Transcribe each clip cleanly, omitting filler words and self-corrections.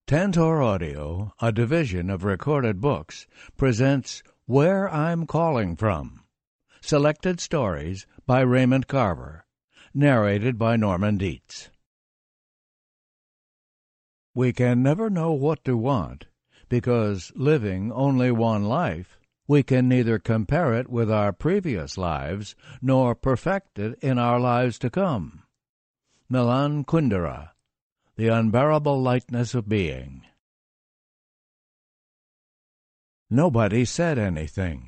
Tantor Audio, a division of Recorded Books, presents Where I'm Calling From. Selected stories by Raymond Carver. Narrated by Norman Dietz. We can never know what to want, because living only one life, we can neither compare it with our previous lives, nor perfect it in our lives to come. Milan Kundera, The Unbearable Lightness of Being. Nobody said anything.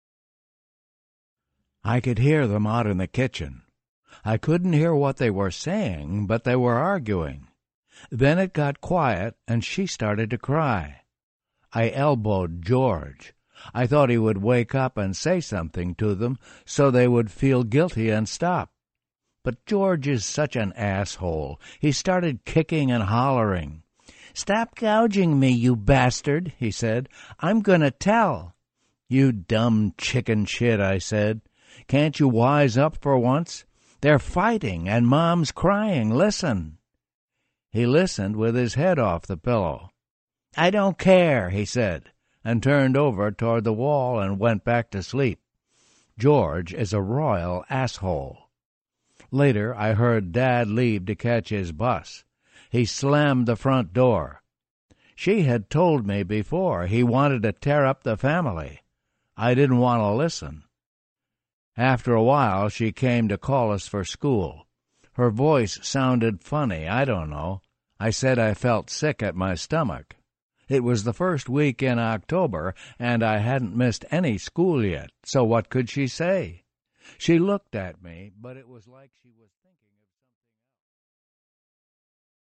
I could hear them out in the kitchen. I couldn't hear what they were saying, but they were arguing. Then it got quiet, and she started to cry. I elbowed George. I thought he would wake up and say something to them so they would feel guilty and stop. But George is such an asshole. He started kicking and hollering. "Stop gouging me, you bastard," he said. "I'm gonna tell." "You dumb chicken shit," I said. "Can't you wise up for once? They're fighting, and Mom's crying. Listen." He listened with his head off the pillow. "I don't care," he said, and turned over toward the wall and went back to sleep. George is a royal asshole. Later, I heard Dad leave to catch his bus. He slammed the front door. She had told me before he wanted to tear up the family. I didn't want to listen. After a while, she came to call us for school. Her voice sounded funny, I don't know. I said I felt sick at my stomach. It was the first week in October, and I hadn't missed any school yet, so what could she say? She looked at me, but it was like she was thinking.